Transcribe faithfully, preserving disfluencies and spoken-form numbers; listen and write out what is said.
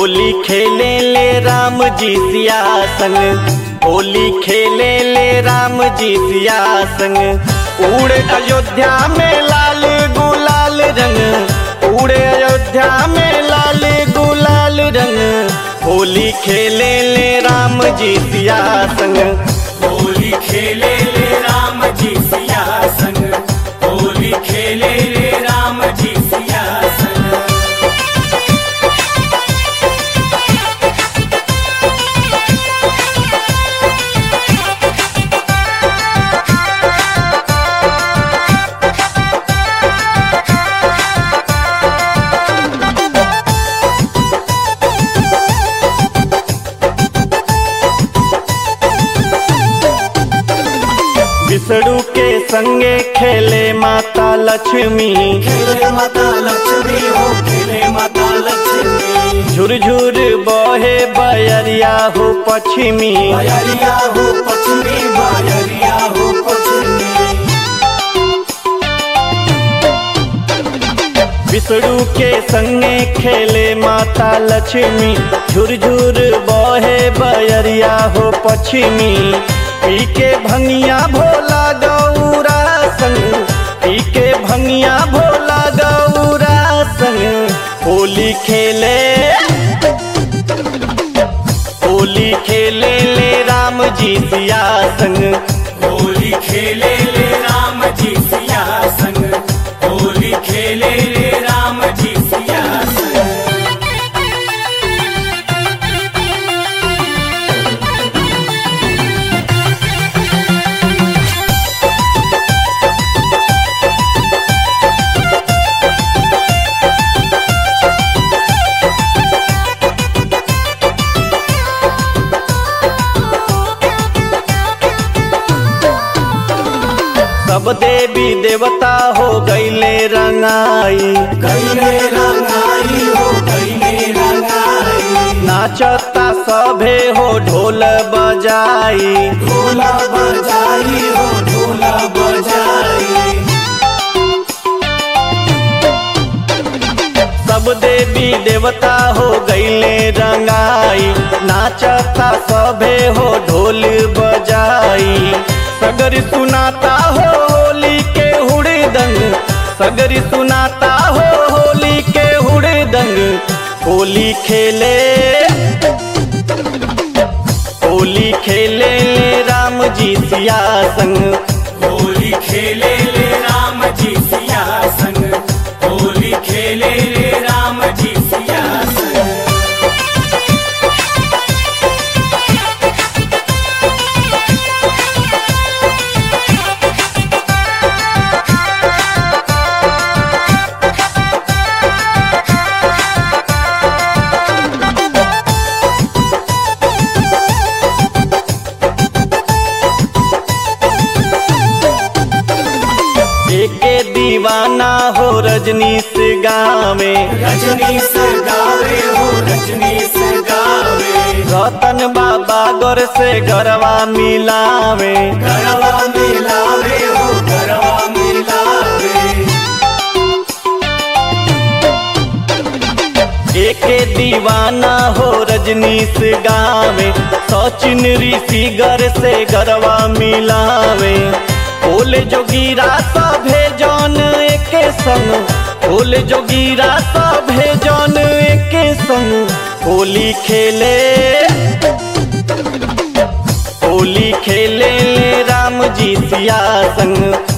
होली खेले ले राम जी सिया संग, होली खेले ले राम जी सिया संग। उड़े अयोध्या में लाल गुलाल रंग, उड़े अयोध्या में लाल गुलाल रंग। होली खेले ले राम जी सिया संग, होली खेले ले राम जी सिया संग, होली खेले ले राम जी सिया संग। विष्णु के संगे खेले माता लक्ष्मी, खेले माता लक्ष्मी हो, खेले माता लक्ष्मी। झुरझुर बहे बयरिया हो पश्चिमी, बयरिया हो पश्चिमी, बयरिया हो पश्चिमी। विष्णु के संगे खेले माता लक्ष्मी, झुरझुर बहे बयरिया हो पश्चिमी। पी के भंगिया भोला गौरा संग, पी के भंगिया भोला गौरा संग। होली खेले, होली खेले ले राम जी सिया संग, होली खेले ले राम जी सिया संग, होली खेले ले राम जी सिया संग। सब देवी देवता हो गईले रंगाई, गईले रंगाई हो, गईले रंगाई। नाचता सभे हो ढोल बजाई, ढोला बजाई हो, ढोला बजाई। सब देवी देवता हो गईले रंगाई। नाचता सभे हो ढोल बजाई। सगर सुनाता हो होली के हुड़दंग, सगर सुनाता हो होली के हुड़दंग। होली खेले, होली खेले ले राम जी सिया संग, होली खेले ले राम जी सिया संग, होली खेले ले राम जी सिया संग। एके दीवाना हो रजनीश गावे, रजनीश गावे हो, रजनीश गावे। रतन बाबा गोर से गरवा मिलावे, गरबा मिलावे हो, गरबा मिलावे। एके दीवाना हो रजनीश गावे। सचिन ऋषि गर से गरवा मिलावे। होले जोगीरा सभे जौन एके संग, होले जोगीरा सभे जौन एके संग। होली खेले, होली खेले ले राम जी सिया संग,